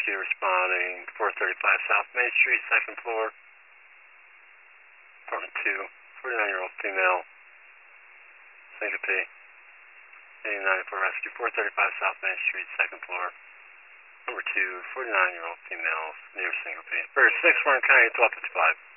rescue responding 435 South Main Street, second floor. Apartment 2, 49-year-old female, syncope. 89 for rescue, 435 South Main Street, second floor. Number 2, 49-year-old female, near syncope. First 6, Warren County, 1255.